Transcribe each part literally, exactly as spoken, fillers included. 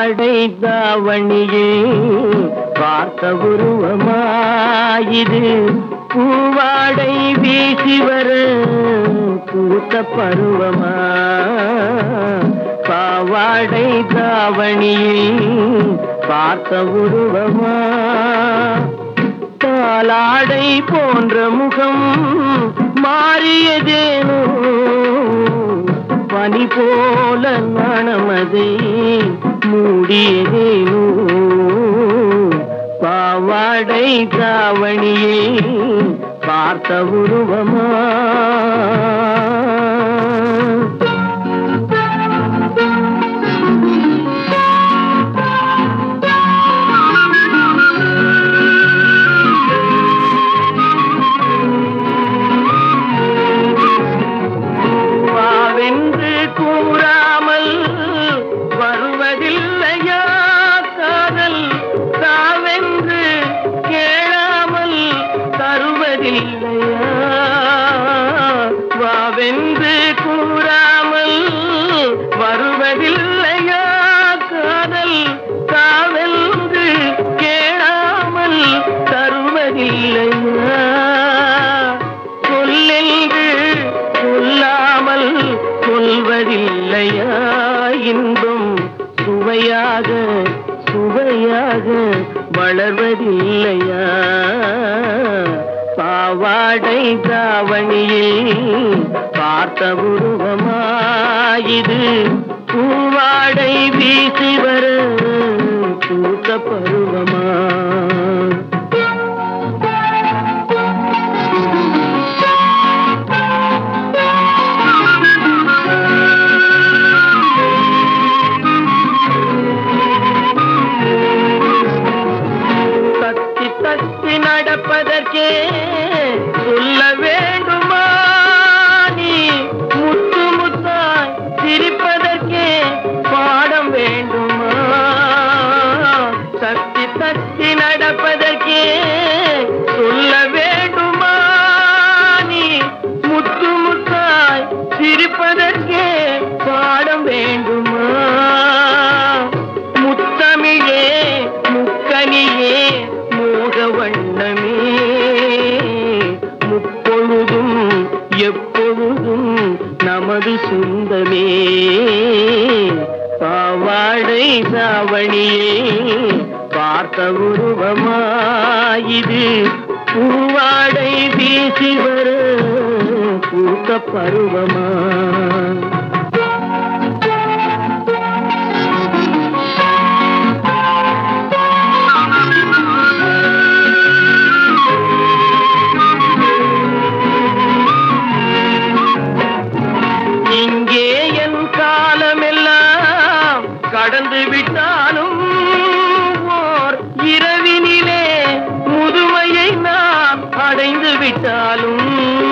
பாவாடை தாவணியில் பார்த்த உருவமாயிது பூவாடை வீசி வர பூத்த பருவமா பாவாடை தாவணியில் பார்த்த உருவமா பாலாடை போன்ற முகம் மாறியதேனோ பனி போல நாணமதை மூடியதேனோ பாவாடை தாவணியை பார்த்த உருவமா கூறாமல் வருவதில்லையா காதல் தாவென்று கேளாமல் தருவதில்லையா வாவென்று கூறாமல் வருவதில்லையா காதல் தாவென்று கேளாமல் தருவதில்லையா சொல்லென்று சொல்லாமல் சொல்வதில்லையா இன்பம் சுவையாக சுவையாக வளர்வதில்லையா பாவாடை தாவணியில் பார்த்த உருவமாயிது பூவாடை வீசி வர பூத்த பருவமா தத்தி நடப்பதற்கே சொல்ல வேண்டுமா நீ முத்து முத்தாய் சிரிப்பதற்கே பாடம் வேண்டுமா தத்தி தத்தி நடப்பதற்கே சொல்ல வேண்டுமா நீ முத்து முத்தாய் சிரிப்பதற்கே பாடம் வேண்டுமா முத்தமிழே முக்கனியே வண்ணமே முப்பொழுதும் எப்பொழுதும் நமது சொந்தமே பாவாடை தாவணியே பார்த்த உருவமாயிது பூவாடை வீசி வர பூத்த பருவமா கடந்து விட்டாலும் ஓர் இரவினிலே முதுமையை நான் அடைந்து விட்டாலும்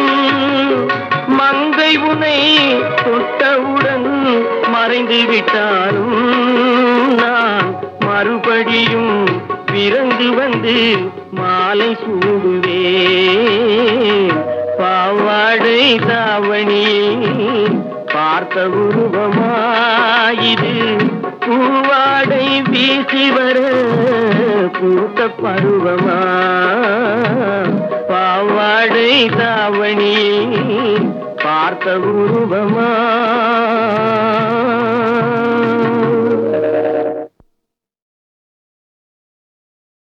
மங்கை உனை தொட்டவுடன் மறைந்து விட்டாலும் நான் மறுபடியும் பிறந்து வந்து மாலை சூடுவேன் பாவாடை தாவணியை பார்த்த உருவமாயிது பூவாடை வீசி வர பூத்த பருவமா பாவாடை தாவணியை பார்த்த உருவமா